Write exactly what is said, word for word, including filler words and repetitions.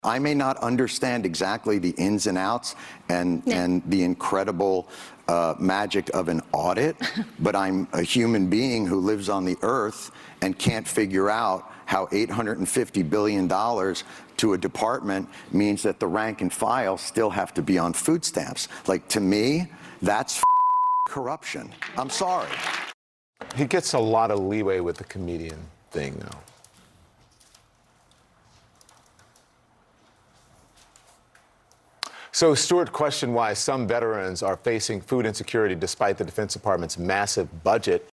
I may not understand exactly the ins and outs and, Yeah. and the incredible uh, magic of an audit, but I'm a human being who lives on the earth and can't figure out how eight hundred fifty billion dollars to a department means that the rank and file still have to be on food stamps. Like, to me, that's corruption. I'm sorry. He gets a lot of leeway with the comedian thing, though. So Stewart questioned why some veterans are facing food insecurity despite the Defense Department's massive budget.